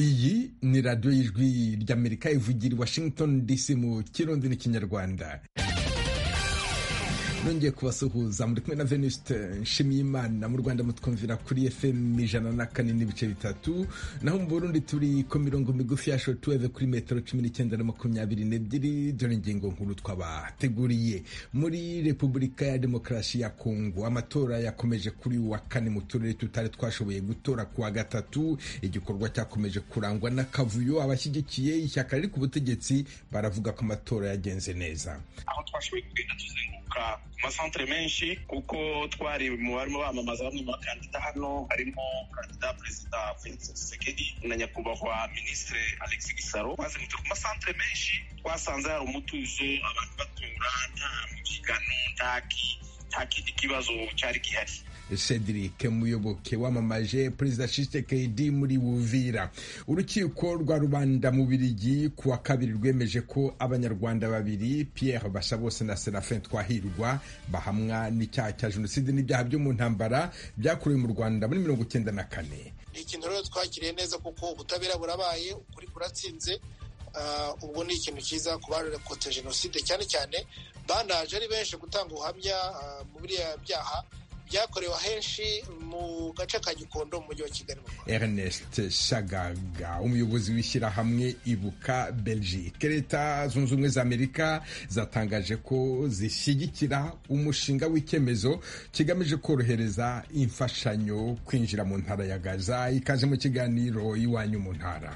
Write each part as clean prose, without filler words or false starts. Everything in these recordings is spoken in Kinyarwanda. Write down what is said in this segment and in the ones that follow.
iyi ni radiyo y'ijwi ry'Amerika ivugira i Washington DC mu kirundi n'ikinyarwanda. Nongeye kubasuhuza muri kumwe na Venuste Nshimiyimana. Mu Rwanda mutwumvira kuri FM 104.3, naho mu Burundi turi ku mirongo migufi ya shortwave kuri metero 19 na 22. Dore ingingo nkuru twabateguriye. Muri Repubulika ya Demokarasi ya Kongo amatora yakomeje kuri wa kane mu turere tutari twashoboye gutora kuwa gatatu. Igikorwa cyakomeje kurangwa n'akavuyo. Abashyigikiye ishyaka riri ku butegetsi baravuga ko amatora yagenze neza. Aho twashoboye kugenda tuzenguka masantre menshi kuko twari mu barimo bamamaza bamwe mu bakandida hano, harimo kandida perezida Felix Tshisekedi na nyakubahwa ministre Alexis Gisaro. Twazengurutse ku masantre menshi, twasanze hari umutuzo, abantu batura, nta mubyigano, nta kindi kibazo cyari gihari. Cedric Muyoboke wamamaje perezida Tshisekedi muri Uvira. Urukiko rwa rubanda mu Bubiligi kuwa kabiri rwemeje ko abanyarwanda babiri Pierre Bashabose na Serafin Twahirwa bahamwa n'icyaha cya jenoside n'ibyaha byo mu ntambara byakorewe mu Rwanda muri 1994. Ni ikintu rero twakiriye neza kuko ubutabera burabaye, ukuri kuratsinze. Ubwo ni ikintu cyiza ku barokotse jenoside, cyane cyane banaje ari benshi gutanga ubuhamya mu biriya byaha byakorewe henshi mu gace ka Gikondo mu mujyi wa Kigali. Ernest Shagaga, umuyobozi w'ishyirahamwe Ibuka Belgique. Leta Zunze Ubumwe za Amerika zatangaje ko zishyigikira umushinga w'icyemezo kigamije korohereza imfashanyo kwinjira mu ntara ya Gaza. Ikaze mu kiganiro iwanyu mu ntara.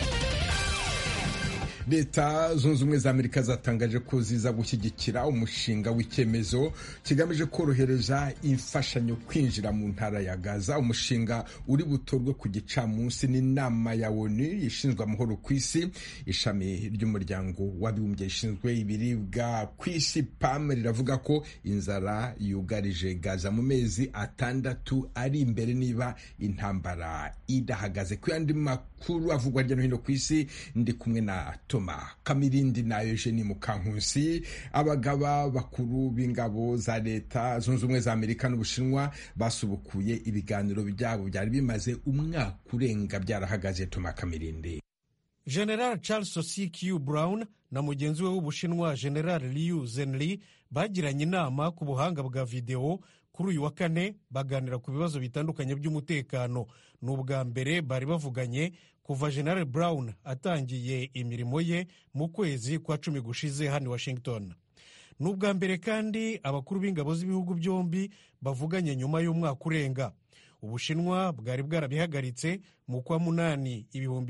Leta Zunze Ubumwe za Amerika zatangaje ko ziza gushyigikira umushinga w'icyemezo kigamije korohereza imfashanyo kwinjira mu ntara ya Gaza. Umushinga uri butorwe ku gicamunsi n'inama ya ONU ishinzwe amahoro ku isi. Ishami ry'umuryango w'abibumbye ishinzwe ibiribwa ku isi PAM riravuga ko inzara yugarije Gaza mu mezi 6 ari imbere niba intambara idahagaze. Ku yandi makuru avugwa hirya no hino ku isi, ndi kumwe na Kamirindi na Eugenie Mukankusi. Abagaba bakuru b'ingabo za Leta Zunze Ubumwe za Amerika n'Ubushinwa basubukuye ibiganiro byabo byari bimaze umwaka urenga byarahagaze. Toma Kamirindi. General Charles C.Q. Brown na mugenzi we w'Ubushinwa General Liu Zhenli bagiranye inama ku buhanga bwa video kuri uyu wa kane, baganira ku bibazo bitandukanye by'umutekano. Ni ubwa mbere bari bavuganye kuva General Brown atangiye imirimo ye mu kwezi kwa 10 gushize hano Washington. Ni ubwa mbere kandi abakuru b'ingabo z'ibihugu byombi bavuganye nyuma y'umwaka urenga. Ubushinwa bwari bwarabihagaritse mu kwa munani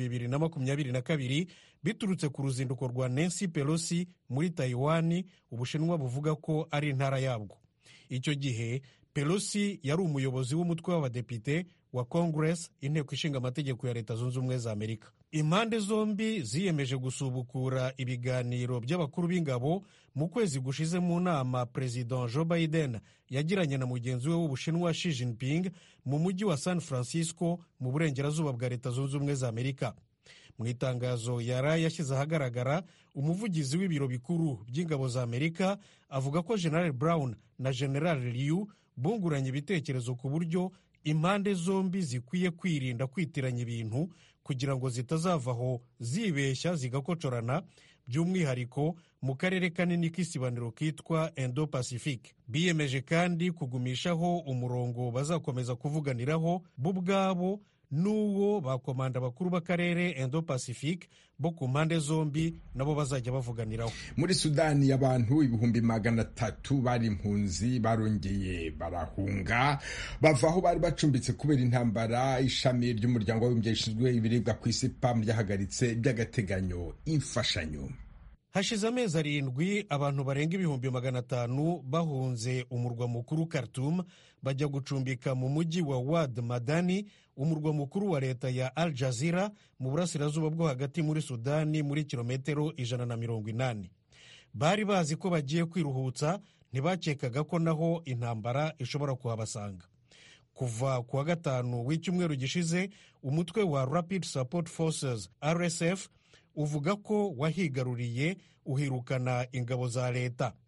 2022 biturutse ku ruzinduko rwa Nancy Pelosi muri Taiwan. Ubushinwa buvuga ko ari intara yabwo. Icyo gihe Pelosi yari umuyobozi w'umutwe w'abadepite wa Congress, inteko ishinga amategeko ya Leta Zunze Ubumwe za Amerika. Impande zombi ziyemeje gusubukura ibiganiro by'abakuru b'ingabo mu kwezi gushize mu nama President Joe Biden yagiranye na mugenzi we w'Ubushinwa Xi Jinping mu mujyi wa San Francisco mu burengerazuba bwa Leta Zunze Ubumwe za Amerika. Mu itangazo yari yashyize ahagaragara, umuvugizi w'ibiro bikuru by'ingabo za Amerika avuga ko General Brown na General Liu bunguranye ibitekerezo ku buryo impande zombi zikwiye kwirinda kwitiranya ibintu kugira ngo zitazavaho zibeshya zigakocorana, by'umwihariko mu karere kanini k'isibaniro kitwa Indo-Pacific. Biyemeje kandi kugumishaho umurongo bazakomeza kuvuganiraho bo ubwabo n'uwo bakomanda bakuru b'akarere Indo-Pacific bo ku mpande zombi nabo bazajya bavuganiraho. Muri Sudani abantu 300,000 bari impunzi barongeye barahunga bava aho bari bacumbitse kubera intambara. Ishami ry'umuryango w'abibumbye rishinzwe ibiribwa ku isi PAM ryahagaritse by'agateganyo imfashanyo. Hashize amezi 7 abantu barenga 500,000 bahunze umurwa mukuru Khartoum bajya gucumbika mu mujyi wa Wad Madani, umurwa mukuru wa leta ya Al Jazeera mu burasirazuba bwo hagati muri Sudani, muri kilometero 180. Bari bazi ko bagiye kwiruhutsa, ntibakekaga ko naho intambara ishobora kuhabasanga. Kuva kuwa gatanu w'icyumweru gishize, umutwe wa Rapid Support Forces RSF uvuga ko wahigaruriye uhirukana ingabo za leta.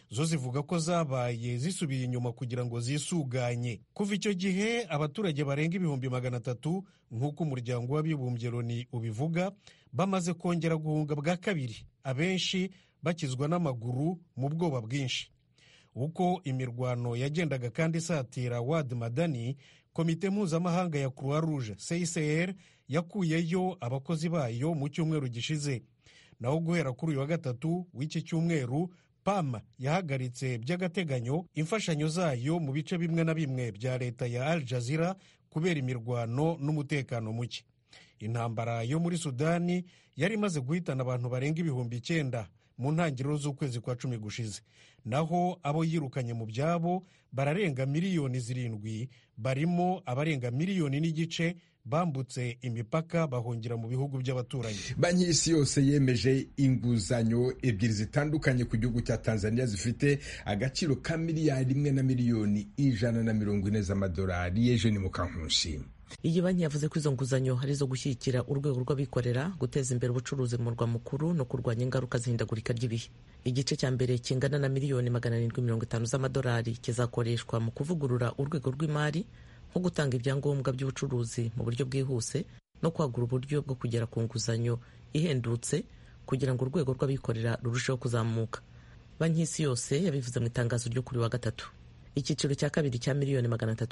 zo zivuga ko zabaye zisubiye inyuma kugira ngo zisuganye. Kuva icyo gihe abaturage barenga ibihumbi 300 nk'uko umuryango w'abibumbye Loni ubivuga bamaze kongera guhunga bwa kabiri, abenshi bakizwa n'amaguru mu bwoba bwinshi. Uko imirwano yagendaga kandi isatira Wad Madani, komite mpuzamahanga ya Croix Rouge CICR yakuyeyo abakozi bayo mu cyumweru gishize. Naho guhera kuri uyu wa gatatu w'iki cyumweru, PAM yahagaritse by'agateganyo imfashanyo zayo mu bice bimwe na bimwe bya leta ya Al Jazeera kubera imirwano n'umutekano muke. Intambara yo muri Sudani yari imaze guhitana abantu barenga ibihumbi 9 mu ntangiriro z'ukwezi kwa 10 gushize. Naho abo yirukanye mu byabo bararenga miliyoni 7, barimo abarenga miliyoni n'igice bambutse imipaka bahungira mu bihugu by'abaturanyi. Banki y'Isi yose yemeje inguzanyo 2 zitandukanye ku gihugu cya Tanzania zifite agaciro ka miliyari 1 na miliyoni 140 z'amadolari. Eugene Mukankusi. Iyi banki yavuze ko izo nguzanyo hari zo gushyigikira urwego rw'abikorera, guteza imbere ubucuruzi mu murwa mukuru no kurwanya ingaruka z'ihindagurika ry'ibihe. Igice cya mbere kingana na miliyoni 750 z'amadolari kizakoreshwa mu kuvugurura urwego rw'imari, nko gutanga ibyangombwa by'ubucuruzi mu buryo bwihuse no kwagura uburyo bwo kugera ku nguzanyo ihendutse kugira ngo urwego rw'abikorera rurusheho kuzamuka. Banki y'Isi yose yabivuze mu itangazo ryo kuri wa gatatu. Icyiciro cya kabiri cya miliyoni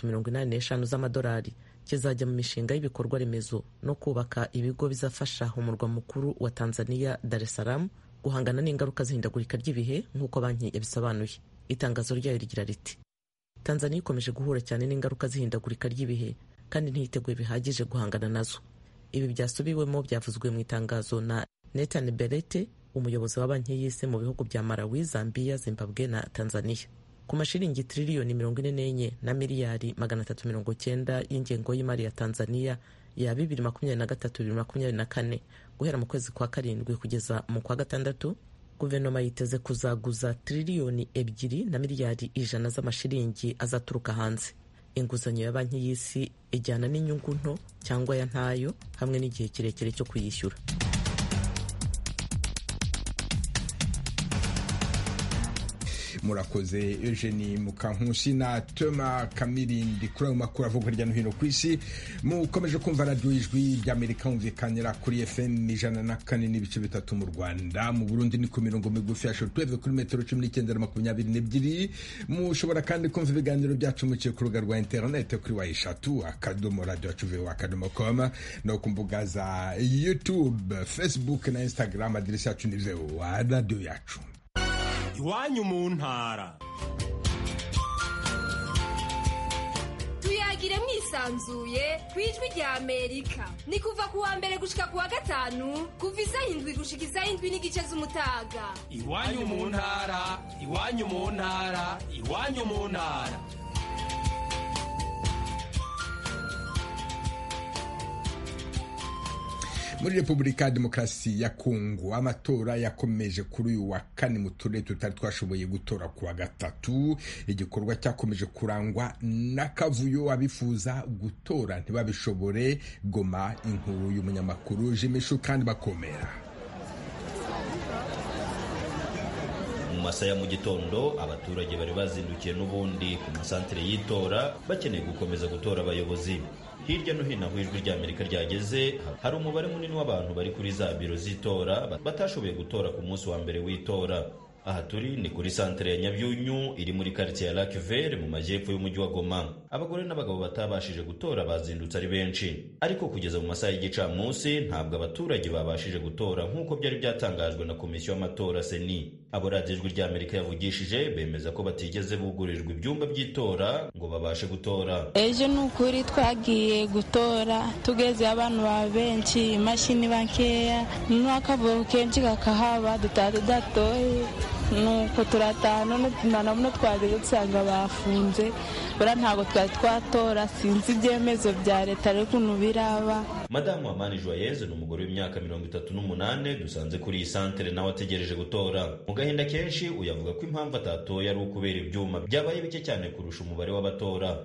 385 z'amadolari kizajya mu mishinga y'ibikorwa remezo no kubaka ibigo bizafasha umurwa mukuru wa Tanzania, Dar es Salaam, guhangana n'ingaruka z'ihindagurika ry'ibihe nk'uko banki yabisobanuye. Itangazo ryayo rigira riti: Tanzania ikomeje guhura cyane n'ingaruka z'ihindagurika ry'ibihe kandi ntiyiteguye bihagije guhangana nazo. Ibi byasubiwemo byavuzwe mu itangazo na Nathan Berete, umuyobozi wa banki y'Isi mu bihugu bya Malawi, Zambia, Zimbabwe na Tanzania. Ku mashiringi triliyoni 44 na miliyari 390 y'ingengo y'imari ya Tanzania ya 2023-2024 guhera mu kwezi kwa 7 kugeza mu kwa 6, guverinoma yiteze kuzaguza triliyoni 2 na miliyari 100 z'amashiringi azaturuka hanze. Inguzanyo ya banki y'Isi ijyana n'inyungu nto cyangwa ya ntayo hamwe n'igihe kirekire cyo kuyishyura. Murakoze Eugenie Mukankusi na Thomas Kamirindi kuri ayo makuru avuga hirya no hino ku isi. Mukomeje kumva radio Ijwi ry'Amerika humvikanira kuri FM 104.3 mu Rwanda, mu Burundi ni ku mirongo migufi ya shortwave kuri metero 19-22. Mushobora kandi kumva ibiganiro byacu muciye ku rubuga rwa internet kuri www.radioacuve.com no ku mbuga za YouTube, Facebook na Instagram. Adiresi yacu ni radio yacu. Iwanyu mu ntara. Tuyagire mwisanzuye kwijwi rya Amerika. Ni kuva ku wa mbere gushika ku wa gatanu, kuva 7 gushika 7 n'igice z'umutaga. Iwanyu mu ntara, iwanyu mu ntara, iwanyu mu ntara. Muri Repubulika ya Demokarasi ya Kongo, amatora yakomeje kuri uyu wa 4 mu turere tutari twashoboye gutora ku wa gatatu. Igikorwa cyakomeje kurangwa n'akavuyo, abifuza gutora ntibabishobore. Goma, inkuru y'umunyamakuru Jimishu kandi bakomera. Mu masaha ya mu gitondo abaturage bari bazindukiye n'ubundi ku masantere y'itora bakeneye gukomeza gutora abayobozi. Hirya no hino aho Ijwi ry'Amerika ryageze hari umubare munini w'abantu bari kuri za biro z'itora batashoboye gutora ku munsi wa mbere w'itora. Aha turi ni kuri santere ya Nyabyunyu iri muri quartier ya Lac Vert mu majyepfo y'umujyi wa Goma. Abagore n'abagabo batabashije gutora bazindutse ari benshi, ariko kugeza mu masaha y'igicamunsi ntabwo abaturage babashije gutora nk'uko byari byatangajwe na komisiyo y'amatora Seni. Abo Radio Ijwi ry'Amerika yavugishije bemeza ko batigeze bugurirwa ibyumba by'itora ngo babashe gutora. Ejo n'ukuri twagiye gutora tugeze abantu ba benshi, imashini bankeya, n'akavuyo kenshi kakahaba datoye. Nuko turatana n'utunana twagiye dusanga bafunze, bara ntabwo twari twatora. Sinzi ibyemezo bya leta ariko ukuntu biraba. Madamu Amani Joyeuse ni umugore w'imyaka 38 dusanze kuri iyi santere nawe ategereje gutora. Mu gahinda kenshi uyavuga ko impamvu atatoye ari ukubera ibyuma byabaye bike cyane kurusha umubare w'abatora.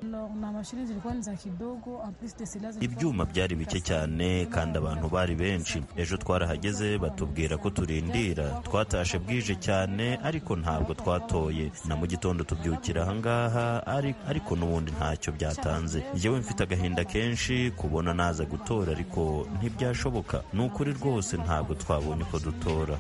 Ibyuma byari bike cyane kandi abantu bari benshi. Ejo twarahageze batubwira ko turindira, twatashe bwije cyane ariko ntabwo twatoye. Na mu gitondo tubyukira ahangaha ariko n'ubundi ntacyo byatanze. Njyewe mfite agahinda kenshi kubona naza gutora ariko ntibyashoboka. Ni ukuri rwose ntabwo twabonye ko dutora.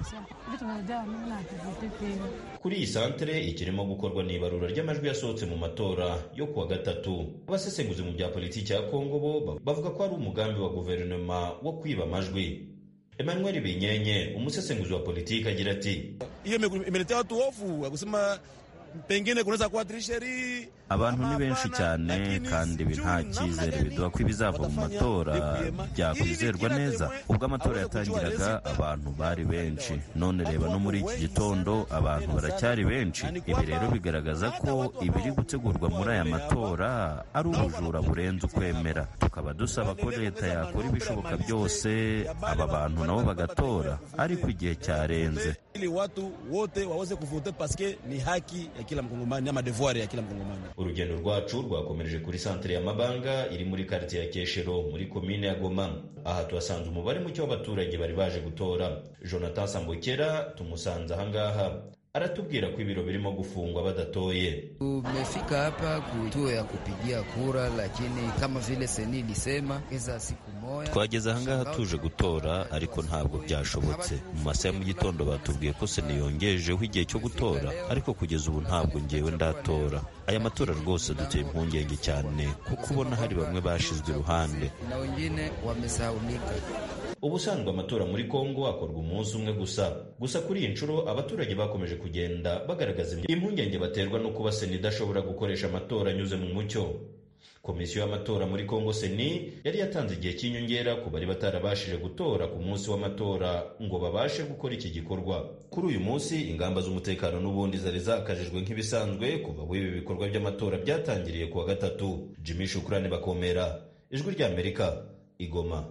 Kuri iyi santere ikirimo gukorwa n'ibarura ry'amajwi yasohotse mu matora yo kuwa gatatu. Abasesenguzi mu bya politiki ya Kongo bo bavuga ko ari umugambi wa guverinoma wo kwiba amajwi. Emmanuel Binyenye, umusesenguzi wa politiki, agira ati imeletea watu hofu ya kusema pengine kunaweza kuwa trisheri. Abantu ni benshi cyane kandi ibi nta cyizere biduha ko ibizava mu matora byakwizerwa neza. Ubwo amatora yatangiraga abantu bari benshi, none reba no muri iki gitondo abantu baracyari benshi. Ibi rero bigaragaza ko ibiri gutegurwa muri aya matora ari ubujura burenze ukwemera. Tukaba dusaba ko leta yakora ibishoboka byose aba bantu nabo bagatora, ariko igihe cyarenze. Ili watu wote waweze kuvote paske ni haki ya kila mkongomani ama devoir ya kila mkongomani. Urugendo rwacu rwakomereje kuri santere ya Mabanga iri muri quartier ya Keshero muri komine ya Goma. Aha tuhasanze umubare muke w'abaturage bari baje gutora. Jonathan Sambokera tumusanze ahangaha aratubwira ko ibiro birimo gufungwa badatoye. Tumefika hapa kutuo ya kupigia kura, lakini kama vile seni ilisema eza siku moja. Twageze ahangaha tuje gutora ariko ntabwo byashobotse. Mu masaha mu gitondo batubwiye ko seni yongejeho igihe cyo gutora ariko kugeza ubu ntabwo ngewe ndatora. Aya matora rwose duteye impungenge cyane kuko ubona hari bamwe bashizwe iruhande na wengine wamesahaulika. Ubusanzwe amatora muri Kongo akorwa umunsi umwe gusa kuri iyi nshuro abaturage bakomeje kugenda bagaragaza impungenge baterwa no kuba seni idashobora gukoresha amatora anyuze mu mucyo. Komisiyo y'amatora muri Kongo seni yari yatanze igihe cy'inyongera ku bari batarabashije gutora ku munsi w'amatora ngo babashe gukora iki gikorwa. Kuri uyu munsi ingamba z'umutekano n'ubundi zari zakajijwe nk'ibisanzwe kuva aho ibi bikorwa by'amatora byatangiriye kuwa gatatu. Jimmy Shukrani Bakomera, Ijwi ry'Amerika, Igoma.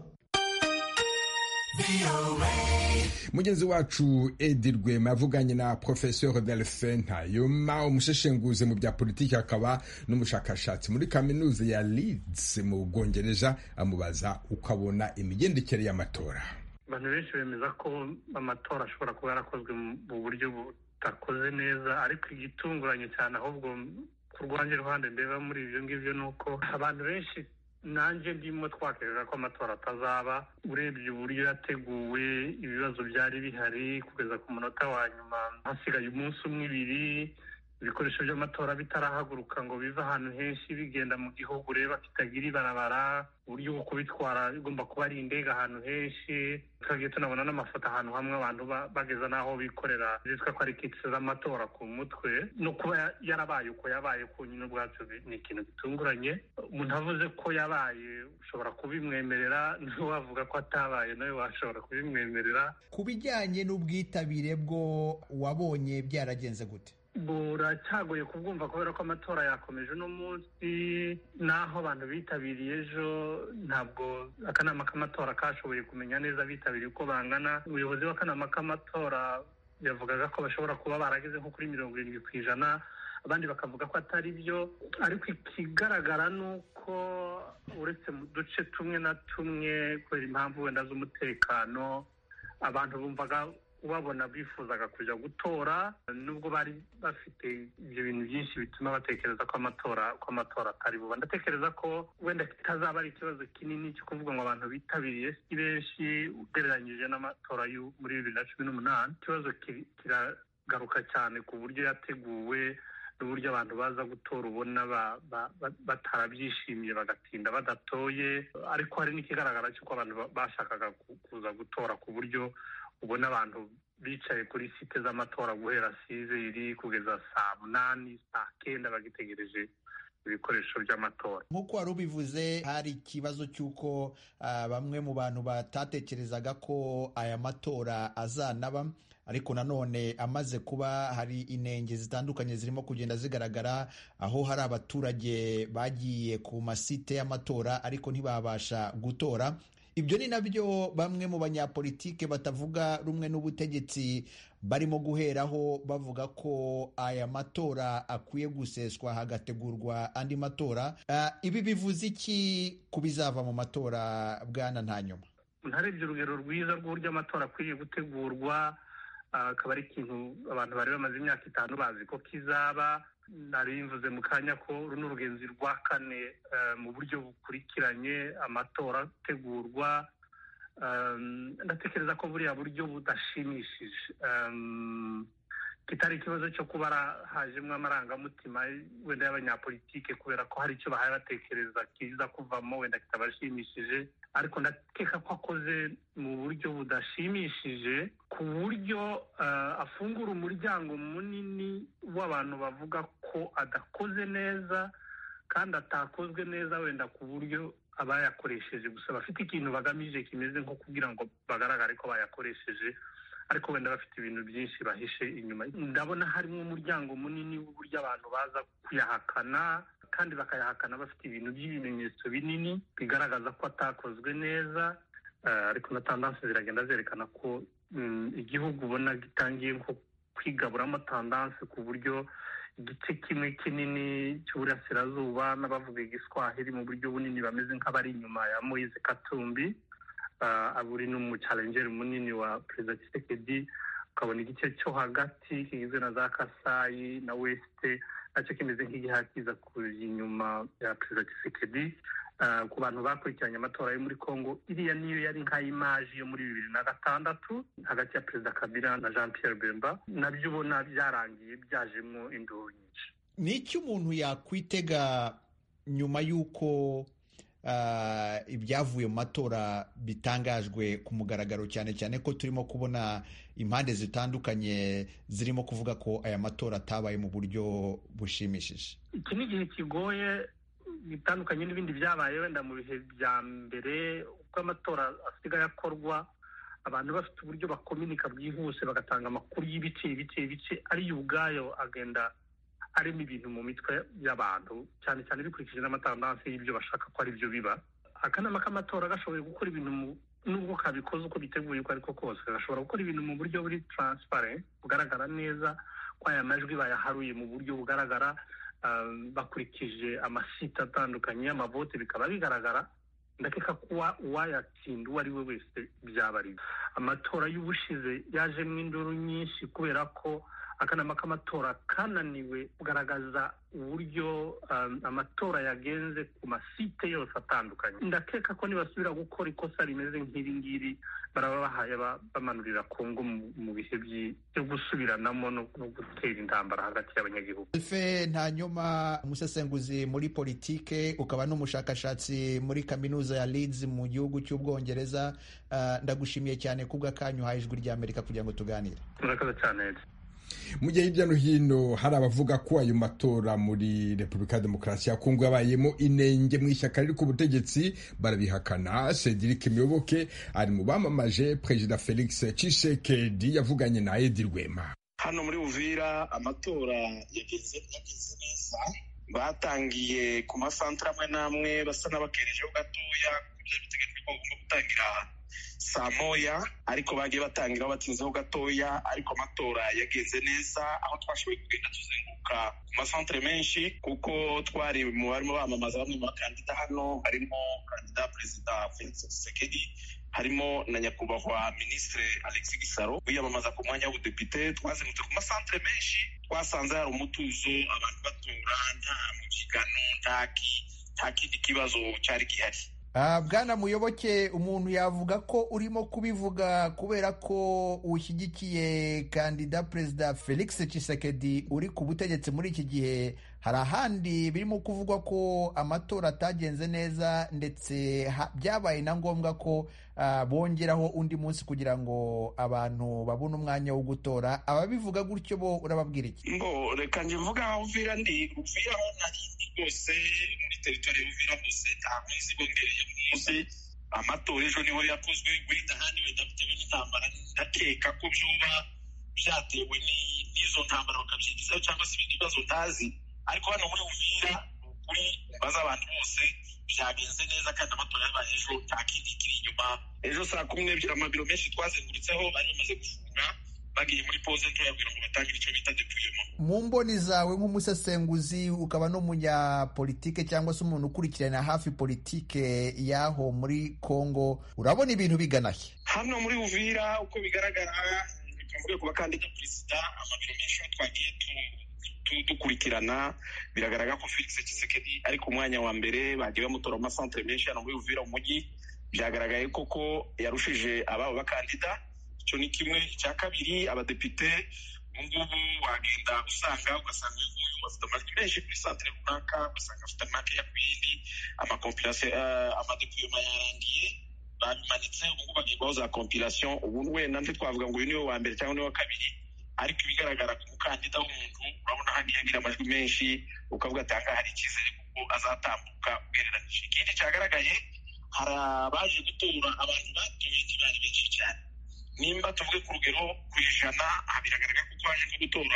Mugenzi wacu Edi Rwema avuganye na Professeur Delphin Ntayoma, umusheshenguzi mu bya politiki akaba n'umushakashatsi muri kaminuza ya Leeds mu Bwongereza, amubaza ukabona imigendekere y'amatora. Abantu benshi bemeza ko amatora ashobora kuba yarakozwe mu buryo butakoze neza, ariko igitunguranye cyane ahubwo ku rwanjye ruhande ndeba muri ibyo ngibyo nuko abantu benshi nanjye ndimo twakerera ko amatora atazaba. Urebye uburyo yateguwe, ibibazo byari bihari kugeza ku munota wa nyuma, hasigaye umunsi umwe ibiri, ibikoresho by'amatora bitarahaguruka ngo bive ahantu henshi bigenda mu gihugu ureba kitagira ibarabara, uburyo bwo kubitwara bigomba kuba ari indege ahantu henshi. Twagiye tunabona n'amafoto ahantu hamwe abantu bageza n'aho bikorera zitwa ko ari kits z'amatora ku mutwe. No kuba yarabaye uko yabaye ku nyine ubwacu ni ikintu gitunguranye. Umuntu avuze ko yabaye ushobora kubimwemerera, n'uwavuga ko atabaye nawe washobora kubimwemerera. Ku bijyanye n'ubwitabire bwo wabonye byaragenze gute? Buracyagoye kubwumva kubera ko amatora yakomeje uno munsi, naho abantu bitabiriye ejo ntabwo akanama k'amatora kashoboye kumenya neza bitabiriye uko bangana. Umuyobozi w'akanama k'amatora yavugaga ko bashobora kuba barageze nko kuri 70%, abandi bakavuga ko atari byo. Ariko ikigaragara ni uko uretse mu duce tumwe na tumwe kubera impamvu wenda z'umutekano, abantu bumvaga ubabona bifuzaga kujya gutora, nubwo bari bafite ibyo bintu byinshi bituma batekereza ko amatora atari buba. Ndatekereza ko wenda kitazaba ari ikibazo kinini cyo kuvuga ngo abantu bitabiriye si benshi ugereranyije n'amatora muri 2018. Ikibazo kiragaruka cyane ku buryo yateguwe n'uburyo abantu baza gutora ubona batarabyishimiye bagatinda badatoye. Ariko hari n'ikigaragara cy'uko abantu bashakaga kuza gutora ku buryo ubona abantu bicaye kuri site z'amatora guhera 6 kugeza saa 8 saa 9 bagitegereje ibikoresho by'amatora. Nk'uko wari ubivuze, hari ikibazo cy'uko bamwe mu bantu batatekerezaga ko aya matora azanaba, ariko nanone amaze kuba hari inenge zitandukanye zirimo kugenda zigaragara, aho hari abaturage bagiye ku masite y'amatora ariko ntibabasha gutora. ibyo ni nabyo bamwe mu banyapolitike batavuga rumwe n'ubutegetsi barimo guheraho bavuga ko aya matora akwiye guseswa hagategurwa andi matora. Ibi bivuze iki ku bizava mu matora, Bwana Ntanyuma? ntarebye urugero rwiza rw'uburyo amatora akwiriye gutegurwa, akaba ari ikintu abantu bari bamaze imyaka 5 bazi ko kizaba. Nari mvuze mu kanya ko runo rugenzi rwa kane mu buryo bukurikiranye amatora ategurwa. Ndatekereza ko buriya buryo budashimishije, kitari ikibazo cyo kuba hajemwo amarangamutima wenda y'abanyapolitike kubera ko hari icyo bahaye batekereza kiza kuvamo wenda kitabashimishije, ariko ndakeka ko akoze mu buryo budashimishije ku buryo afungura umuryango munini w'abantu bavuga ko adakoze neza kandi atakozwe neza, wenda ku buryo abayakoresheje gusa bafite ikintu bagamije kimeze nko kugira ngo bagaragare ko bayakoresheje, ariko wenda bafite ibintu byinshi bahishe inyuma. Ndabona harimo umuryango munini w'uburyo abantu baza kuyahakana, kandi bakayahakana bafite ibintu by'ibimenyetso binini bigaragaza ko atakozwe neza. Ariko na tandanse ziragenda zerekana ko igihugu ubona gitangiye nko kwigaburamo tandanse, ku buryo igice kimwe kinini cy'uburasirazuba n'abavuga igiswahili mu buryo bunini bameze nk'abari inyuma ya Moise Katumbi, aburi n'umuchallenger munini wa Perezida Tshisekedi. Ukabona igice cyo hagati kigizwe na za Kasai na Weste nacyo kimeze nk'igihakiza kuri inyuma ya Perezida Tshisekedi. Ku bantu bakurikiranye amatora yo muri Congo, iriya niyo yari nka image yo muri 2006 hagati ya Perezida Kabila na Jean Pierre Bemba, nabyo ubona byarangiye byajemo induru nyinshi. Ni iki umuntu yakwitega nyuma y'uko ibyavuye mu matora bitangajwe ku mugaragaro, cyane cyane ko turimo kubona impande zitandukanye zirimo kuvuga ko aya matora atabaye mu buryo bushimishije? Iki ni igihe kigoye bitandukanye n'ibindi byabaye wenda mu bihe bya mbere, uko amatora asigaye akorwa abantu bafite uburyo bakominika bwihuse bagatanga amakuru y'ibice ariyo ubwayo agenda arimo ibintu mu mitwe y'abantu, cyane cyane bikurikije n'amatandanse y'ibyo bashaka ko ari byo biba. Akanama k'amatora gashoboye gukora ibintu nubwo kabikoze uko biteguye uko ariko kose, gashobora gukora ibintu mu buryo buri transparent bugaragara neza ko aya majwi bayaharuye mu buryo bugaragara, bakurikije amasite atandukanye y'amavote bikaba bigaragara. Ndakeka kuba uwayatsinda uwo ari we wese byaba ari. Amatora y'ubushize yajemo induru nyinshi kubera ko akanama k'amatora kananiwe kugaragaza uburyo amatora yagenze ku masite yose atandukanye. Ndakeka ko nibasubira gukora ikosa rimeze nk'iri ngiri baraba bahaye bamanurira Kongo mu bihe byo gusubiranamo no gutera intambara hagati y'abanyagihugu. Alfe Ntanyuma, umusesenguzi muri politike ukaba n'umushakashatsi muri kaminuza ya Leeds mu gihugu cy'Ubwongereza, ndagushimiye cyane kubw'akanyu haye Ijwi ry'Amerika kugira ngo tuganire. Murakoze cyane. Mu gihe hirya no hino hari abavuga ko ayo matora muri Repubulika ya Demokarasi ya Kongo yabayemo inenge mu ishyaka riri ku butegetsi barabihakana. Cedric Miyoboke ari mu bamamaje Perezida Felix Tshisekedi yavuganye na Edi Rwema. Hano muri Uvira amatora yageze neza, batangiye ku masantra amwe namwe basa n'abakerejeho gatoya kubyo biteganyijwe ko bagomba gutangira saa moya, ariko bagiye batangira batinzeho gatoya. Ariko amatora yagenze neza, aho twashoboye kugenda tuzenguruka ku masantere menshi kuko twari mu barimo bamamaza bamwe mu bakandida. Hano harimo kandida Perezida Felix Tshisekedi, harimo na nyakubahwa Ministre Alexis Gisaro wiyamamaza ku mwanya w'ubudepite. Twazengurutse ku masantere menshi, twasanze hari umutuzo, abantu batora, nta mubyigano, nta kindi kibazo cyari gihari. Bwana Muyoboke, umuntu yavuga ko urimo kubivuga kubera ko ushyigikiye kandida Perezida Felix Tshisekedi uri ku butegetsi muri iki gihe. Hari ahandi birimo kuvugwa ko amatora atagenze neza, ndetse byabaye na ngombwa ko bongeraho undi munsi kugira ngo abantu babone umwanya wo gutora. Ababivuga gutyo bo urababwira iki? Reka nje mvuga aho Uvira Uvira aho narindi rwose muri teritori y'Uvira hose nta mwezi bongereye umunsi. Amatora ejo niho yakozwe, wenda ahandi wenda bitewe n'intambara ndakeka ko byoba byatewe n'izo ntambara bakabyigizaho cyangwa se ibindi bibazo ntazi. Ariko hano muri Uvira ukuri baza abantu bose byagenze neza kandi amatora yabaye ejo nta kindi kiri inyuma. Ejo saa 12 amabiro menshi twazengurutseho bari bamaze gufunga bagiye muri pause ntoya kugira ngo batangire icyo bita deploiement. Mu mboni zawe nk'umusesenguzi ukaba n'umunyapolitike cyangwa se umuntu ukurikirana hafi politike y'aho muri Congo, urabona ibintu bigana he? Hano muri Uvira uko bigaragara tuvuge ku bakandida perezida, amabiro menshi twagiye dukurikirana biragaragara ko Felix Tshisekedi ari ku mwanya wa mbere, bagiye bamutora mu centre menshi hano muri Uvira mu mujyi, byagaragaye koko yarushije ababo bakandida. Icyo ni kimwe. Icya kabiri, abadepite ubungubu wagenda ugasanga uyu afite amajwi menshi kuri centre runaka, ugasanga afite makeya ku yindi, amakompilation amadepuyema yarangiye babimanitse, ubungubu bagiye guha za compilation. Ubu wenda ntitwavuga ngo uyu niwe wa mbere cyangwa niwe wa kabiri, ariko ibigaragara ku mukandida w'umuntu urabona hano yagira amajwi menshi, ukavuga ati aha hari icyizere kuko azatambuka ugereranije. Ikindi cyagaragaye, hari abaje gutora, abantu batoye ntibari benshi cyane. Nimba tuvuge ku rugero ku ijana, biragaragara ko haje nko gutora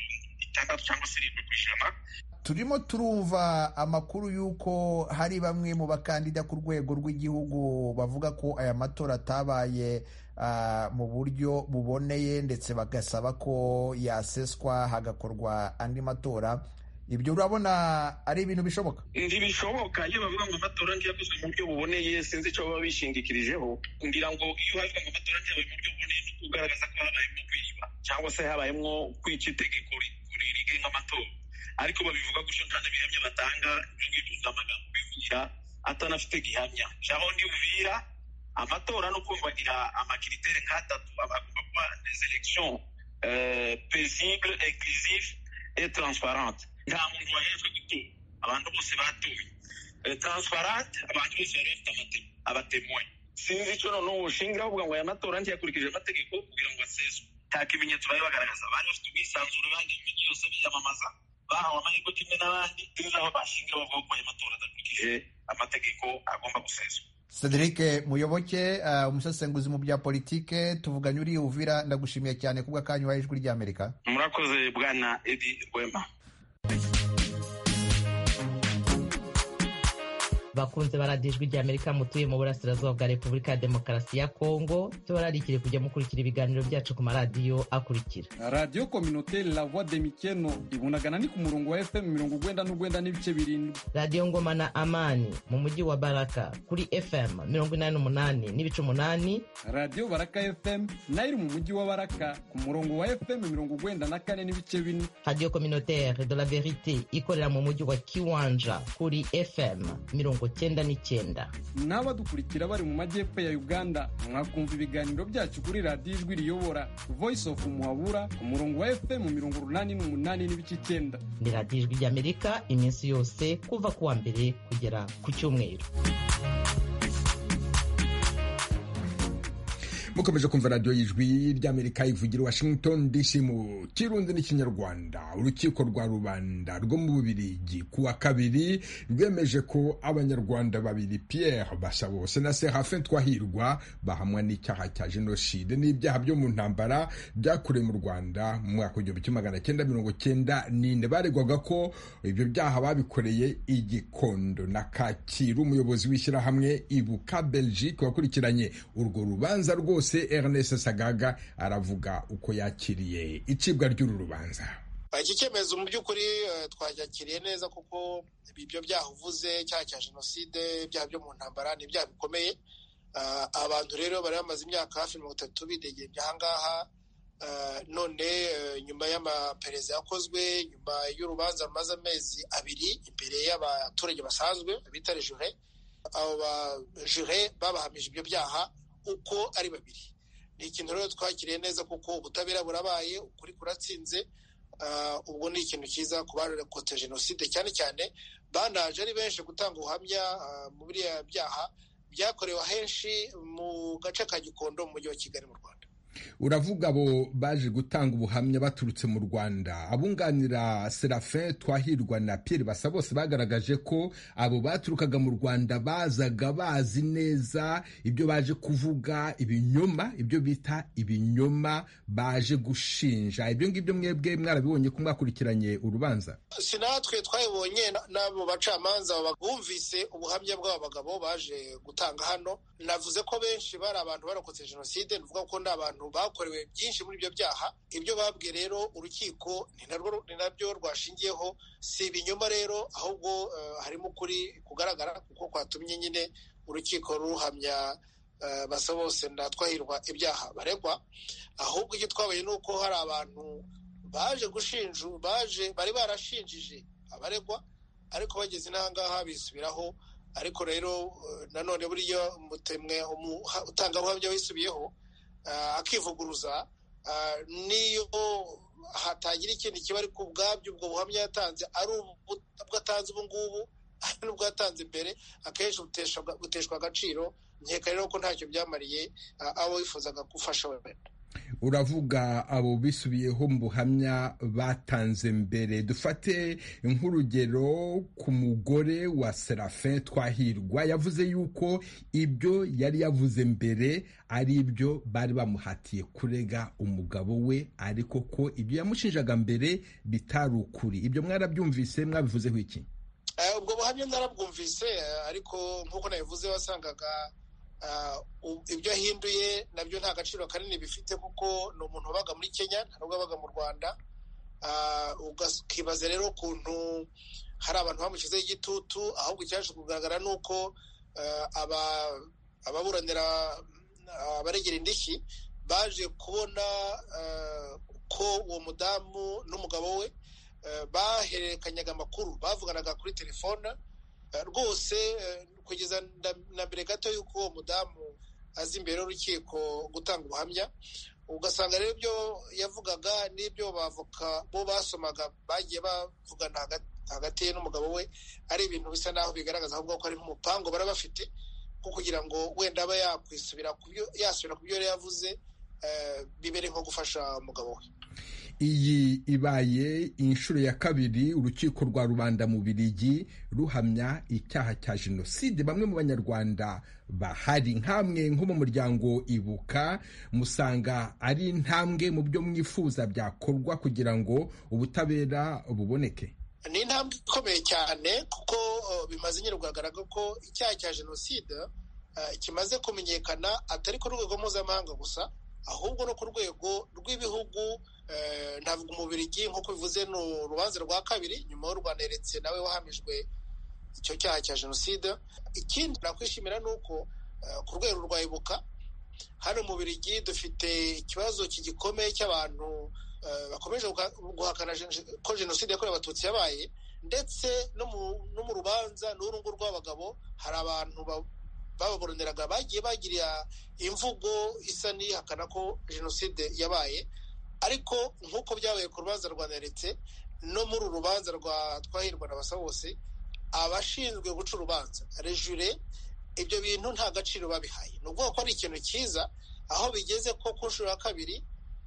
60 cyangwa 70 ku ijana. Turimo turumva amakuru y'uko hari bamwe mu bakandida ku rwego rw'igihugu bavuga ko aya matora atabaye mu buryo buboneye, ndetse bagasaba ko yaseswa hagakorwa andi matora. Ibyo urabona ari ibintu bishoboka? Ntibishoboka. Iyo bavuga ngo amatora ntiyakozwe mu buryo buboneye, sinzi icyo baba bishingikirijeho. Ngira ngo iyo havuga ngo amatora ntiyabaye mu buryo buboneye, ni ukugaragaza ko habayemo kwiba cyangwa se habayemo kwica itegeko rigenga amatora. Ariko babivuga gutyo nta n'ibihamya batanga, ibyo ngibyo ni amagambo bivugira atanafite gihamya. Jaho ndi Uvira, amatora no kumvagira amakiritere nk'atatu, abagomba kuba des élections paisibles, inclusives et transparentes. Nta muntu wahejwe gutora, abantu bose batoye. Transparent, abantu bose bari bafite abatemoye. Sinzi icyo noneho ushingira bavuga ngo aya matora ntiyakurikije amategeko kugira ngo aseswe. Nta kimenyetso bari bagaragaza. Bari bafite ubwisanzure, bandi imijyi yose biyamamaza, bahawe amahirwe kimwe n'abandi, sinzi aho bashingira bavuga ko aya matora adakurikije amategeko agomba guseswa. Cedric Muyoboke, umusesenguzi mu bya politike, tuvuganye uri Uvira, ndagushimiye cyane kubw'akanyu wahaye Ijwi ry'Amerika. Murakoze bwana Edi Rwema. bakunze baradiyo Ijwi ry'Amerika mutuye mu burasirazuba bwa Repubulika ya Demokarasi ya Kongo, tubararikire kujya mukurikira ibiganiro byacu ku maradiyo akurikira: Radio Communautaire La Voix de Mikeno ibunagana ni ku murongo wa FM 99 n'ibice birindwi. Radio Ngoma na Amani mu mujyi wa Baraka kuri FM 88 n'ibice 8. Radio Baraka FM nayo iri mu mujyi wa Baraka ku murongo wa FM 94 n'ibice 4. Radio Communautaire de la Verite ikorera mu mujyi wa Kiwanja kuri FM 99. N'abadukurikira bari mu majyepfo ya Uganda mwakumva ibiganiro byacu kuri Radio Ijwi riyobora Voice of Muhabura ku murongo wa FM 88 n'ibice 9. Ni Radio Ijwi ry'Amerika iminsi yose kuva kuwa mbere kugera ku cyumweru. mukomeje kumva radiyo y'Ijwi ry'Amerika ivugira Washington DC mu Kirundi n'Ikinyarwanda. Urukiko rwa rubanda rwo mu Bubiligi kuwa kabiri rwemeje ko abanyarwanda babiri Pierre Bashabose na Serafin Twahirwa bahamwa n'icyaha cya jenoside n'ibyaha byo mu ntambara byakorewe mu Rwanda mu mwaka w'igihumbi kimwe magana cyenda 1994. Baregwaga ko ibyo byaha babikoreye i Gikondo na Kacyiru. Umuyobozi w'ishyirahamwe Ibuka Belgique wakurikiranye urwo rubanza rwose Ernest Sagaga aravuga uko yakiriye icibwa ry'uru rubanza. Iki cyemezo mu by'ukuri twajakiriye neza kuko ibyo byaha uvuze, cyaha cya jenoside, ibyaha byo mu ntambara ni ibyaha bikomeye. Abantu rero bari bamaze imyaka hafi 30 bidegembye ahangaha. None nyuma y'amaperereza yakozwe, nyuma y'urubanza rumaze amezi 2 imbere y'abaturage basanzwe bita jure, abo ba jure babahamije ibyo byaha uko ari babiri. Ni ikintu rero twakiriye neza kuko ubutabera burabaye, ukuri kuratsinze. Ubwo ni ikintu cyiza ku barokotse jenoside, cyane cyane banaje ari benshi gutanga ubuhamya mu biriya byaha byakorewe henshi mu gace ka Gikondo mu mujyi wa Kigali mu Rwanda. uravuga abo baje gutanga ubuhamya baturutse mu Rwanda. Abunganira Serafin Twahirwa na Pierre Basa bose bagaragaje ko abo baturukaga mu Rwanda bazaga bazi neza ibyo baje kuvuga, ibinyoma, ibyo bita ibinyoma baje gushinja. Ibyo ngibyo mwebwe mwarabibonye ko mwakurikiranye urubanza? Sinatwe twayibonye n'abo bacamanza bumvise ubuhamya bw'aba bagabo baje gutanga hano. Navuze ko benshi bari abantu barokotse jenoside, nuvuga ko ndi abantu bakorewe byinshi muri ibyo byaha. Ibyo babwiye rero urukiko ni nabyo rwashingiyeho, si ibinyoma rero, ahubwo harimo ukuri kugaragara, kuko kwatumye nyine urukiko ruhamya Basa bose na Twahirwa ibyaha baregwa. Ahubwo icyo twabonye ni uko hari abantu baje gushinja, bari barashinjije abaregwa, ariko bageze n'ahangaha bisubiraho. Ariko rero nanone buriya mutemwe utangabuhamya wisubiyeho akivuguruza, niyo hatagira ikindi kiba, ariko ubwabyo ubwo buhamya yatanze ari ubwo atanze ubu ngubu, n'ubwo yatanze mbere, akenshi buteshwa agaciro. Nkeka rero ko ntacyo byamariye abo wifuzaga gufasha wenda. Uravuga abo bisubiyeho mu buhamya batanze mbere. Dufate nk'urugero ku mugore wa Serafin Twahirwa, yavuze yuko ibyo yari yavuze mbere ari ibyo bari bamuhatiye kurega umugabo we, ariko ko ibyo yamushinjaga mbere bitari ukuri. Ibyo mwarabyumvise, mwabivuzeho iki? Ubwo buhamya narabwumvise, ariko nk'uko nabivuze wasangaga ibyo ahinduye nabyo nta gaciro kanini bifite, kuko ni umuntu wabaga muri Kenya, ntabwo wabaga mu Rwanda. Ukibaza rero ukuntu hari abantu bamushyizeho igitutu. Ahubwo icyaje kugaragara ni uko ababuranira abaregera indishyi baje kubona ko uwo mudamu n'umugabo we bahererekanyaga amakuru, bavuganaga kuri telefone rwose, kugeza na mbere gato y'uko uwo mudamu azi imbere y'urukiko gutanga ubuhamya. Ugasanga rero ibyo yavugaga n'ibyo bavoka bo basomaga bagiye bavugana hagati ye n'umugabo we ari ibintu bisa naho bigaragaza ahubwo ko ari nk'umupango bari bafite, ko kugira ngo wenda aba yasubira ku byo yari yavuze, bibere nko gufasha umugabo we. Iyi ibaye inshuro ya kabiri urukiko rwa rubanda mu Bubiligi ruhamya icyaha cya jenoside bamwe mu banyarwanda bahari. Nkamwe nko mu muryango Ibuka, musanga ari intambwe mu byo mwifuza byakorwa kugira ngo ubutabera buboneke? Ni intambwe ikomeye cyane, kuko bimaze nyine kugaragara ko icyaha cya jenoside kimaze kumenyekana atari ku rwego mpuzamahanga gusa, ahubwo no ku rwego rw'ibihugu. Ntabwo mu Bubiligi nk'uko bivuze ni urubanza rwa kabiri nyuma y'u Rwanda yeretse nawe wahamijwe icyo cyaha cya jenoside. Ikindi nakwishimira ni uko ku rwego rwa Ibuka hano mu Bubiligi dufite ikibazo kigikomeye cy'abantu bakomeje guhakana ko jenoside yakorewe Abatutsi yabaye, ndetse no mu rubanza n'urungu rw'abagabo hari abantu bababuraniraga bagiye bagirira imvugo isa n'ihakana ko jenoside yabaye. Ariko nk'uko byabaye ku rubanza rwa Neretse, no muri uru rubanza rwa Twahirwa na Basa bose, abashinzwe guca urubanza rejure, ibyo bintu nta gaciro babihaye. Ni ukuvuga ko ari ikintu cyiza aho bigeze ko ku nshuro ya kabiri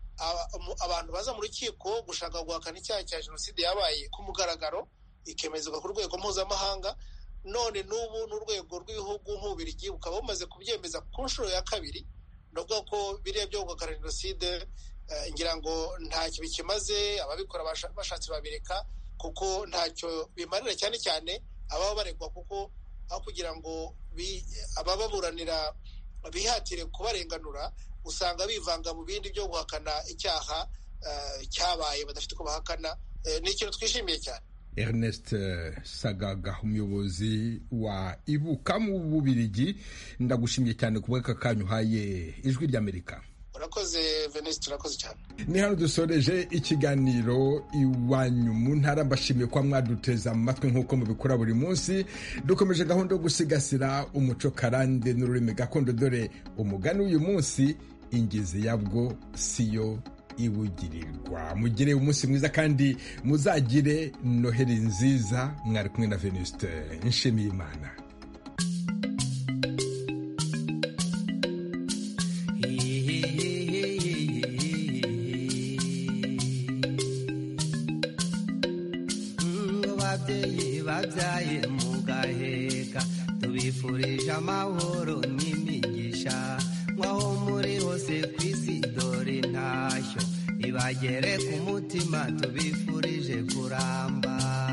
abantu baza mu rukiko gushaka guhakana icyaha cya jenoside yabaye ku mugaragaro, ikemezwa ku rwego mpuzamahanga. None n'ubu n'urwego rw'ibihugu nk'Ububiligi bukaba bumaze kubyemeza ku nshuro ya kabiri. Ni ukuvuga ko biriya byo guhakana jenoside ngira ngo ntacyo bikimaze, ababikora bashatse babireka, kuko ntacyo bimarira cyane cyane ababa baregwa, kuko aho kugira ngo abababuranira bihatire kubarenganura, usanga bivanga mu bindi byo guhakana icyaha cyabaye badafite uko bahakana. Ni ikintu twishimiye cyane. Ernest Sagaga, umuyobozi wa Ibuka mu Bubiligi, ndagushimiye cyane ku bw'aka kanyu uhaye Ijwi ry'Amerika. Urakoze Venise, turakoze cyane. Ni hano dusoreje ikiganiro Iwanyu mu Ntara. Mbashimiye kwa mwaduteza mu matwi nk'uko mubikora buri munsi. Dukomeje gahunda yo gusigasira umuco karande n'ururimi gakondo, dore umugani w'uyu munsi, ingizi yabwo siyo ibugirirwa. Mugire umunsi mwiza kandi muzagire Noheli nziza. Mwari kumwe na Venuste Nshimiyimana. babyeyi babyaye mugaheka tubifurije amahoro n'imigisha mwaho muri hose ku isi dore intashyo ibagere ku mutima tubifurije kuramba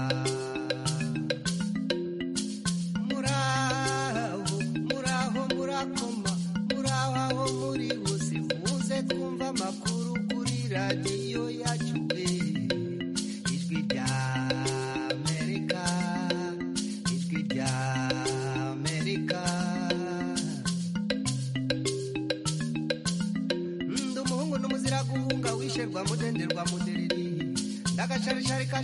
muraho murakoma muraho aho muri hose muze twumva amakuru kuri radiyo yacu ijwi rya Amerika ijwi rya Amerika ndi umuhungu n'umuzira guhunga wisherwa mudenderwa mudereri ndagacarishari